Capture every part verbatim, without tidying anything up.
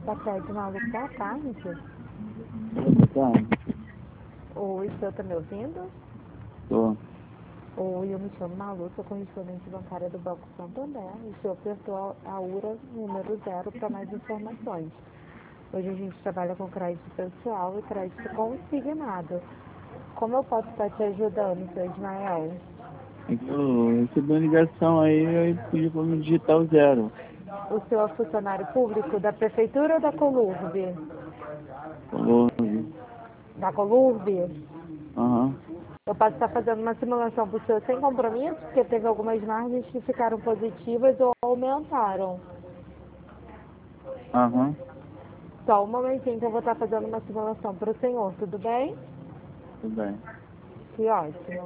Paquete Maluco, boa tarde. Tá, Oi, o senhor tá me ouvindo? tô. Oi, eu me chamo Malu, sou correspondente bancária do Banco Santander. O senhor apertou a URA número zero para mais informações. Hoje a gente trabalha com crédito pessoal e crédito consignado. Como eu posso estar te ajudando, seu Ismael? É que eu recebi uma ligação aí e pedi pra me digitar o zero. O senhor é funcionário público da Prefeitura ou da Colurbe? Falou. Da Colurbe? Aham. Eu posso estar fazendo uma simulação para o senhor sem compromisso, porque teve algumas margens que ficaram positivas ou aumentaram. Aham. Só um momentinho que eu vou estar fazendo uma simulação para o senhor, tudo bem? Tudo bem. Que ótimo.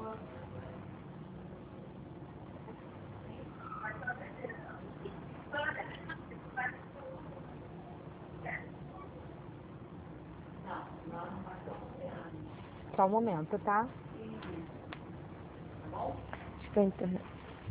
Só um momento, tá? Acho que a internet.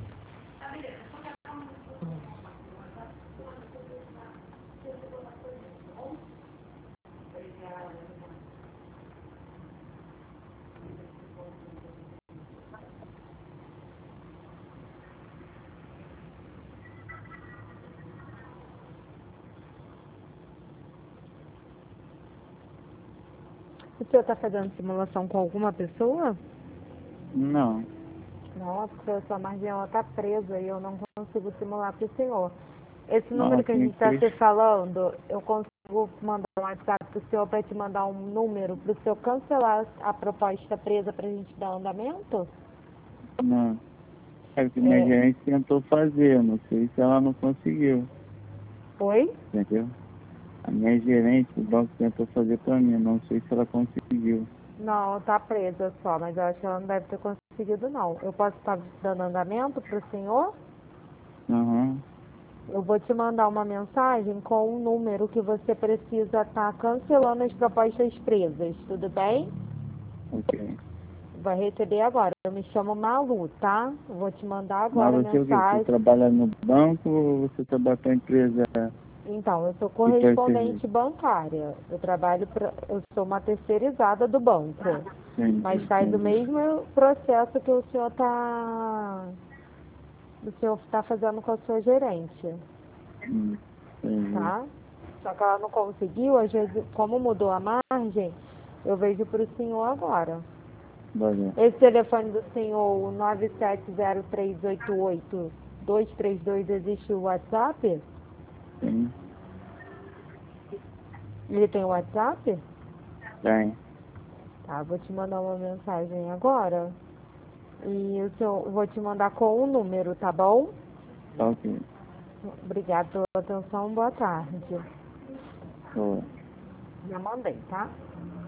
O senhor está fazendo simulação com alguma pessoa? Não. Nossa, sua margem está presa e eu não consigo simular para o senhor. Esse número Não, que a tinha gente que está ter. se falando, eu consigo mandar um WhatsApp para o senhor para te mandar um número para o senhor cancelar a proposta presa para a gente dar andamento? Não. É o que minha É, gerente tentou fazer, eu não sei se ela não conseguiu. oi? Entendeu? A minha gerente do banco tentou fazer pra mim, não sei se ela conseguiu. Não, tá presa só, mas eu acho que ela não deve ter conseguido não. Eu posso estar dando andamento para o senhor? Aham. Eu vou te mandar uma mensagem com um número que você precisa estar cancelando as propostas presas, tudo bem? Ok. Vai receber agora. Eu me chamo Malu, tá? Eu vou te mandar Mas agora a você o quê? Você mensagem. trabalha no banco ou você trabalha pra empresa Então, eu sou que presta serviço? correspondente bancária. Eu trabalho pra, eu sou uma terceirizada do banco. Mas Entendi, faz o entendi. mesmo processo que o senhor está o senhor está fazendo com a sua gerente, Hum, entendi. tá? Só que ela não conseguiu, às vezes, como mudou a margem, eu vejo para o senhor agora. Valeu. Esse telefone do senhor, o nove sete zero três oito oito dois três dois, existe o WhatsApp? Sim, Ele tem o WhatsApp? tem. Tá, vou te mandar uma mensagem agora. E o senhor, vou te mandar com o número, tá bom? Tá ok. Obrigada pela atenção, boa tarde. Tô. Já mandei, tá?